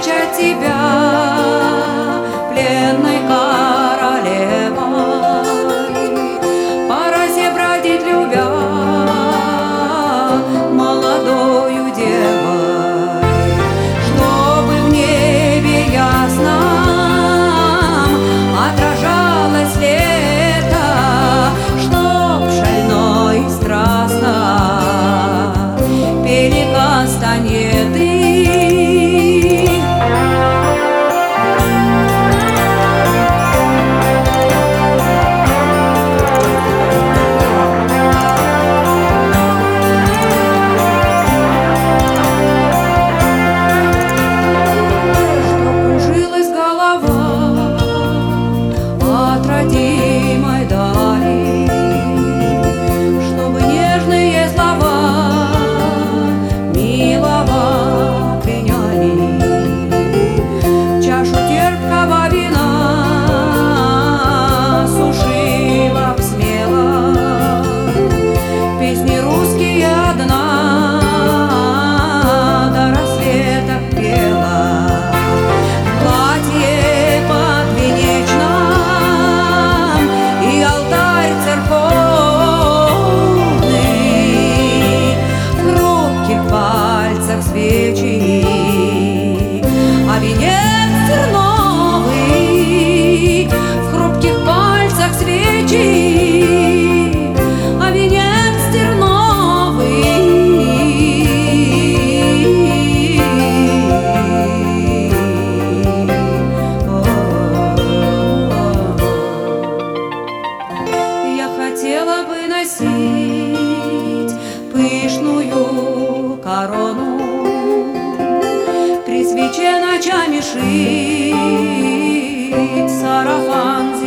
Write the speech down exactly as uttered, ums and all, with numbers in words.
встречать тебя пленной королевой, по росе бродить любя молодою девой, чтобы в небе ясном отражалось лето, чтоб шально и страстно пели кастанеды. Родимой дали, чтобы нежные слова милого приняли, чашу терпкого вина сушила б смело, песни русские одна до рассвета пела, в платье подвенечном свечи, а венец терновый в хрупких пальцах свечи, а венец терновый. Я хотела бы носить пышную корону, при свече ночами шить сарафан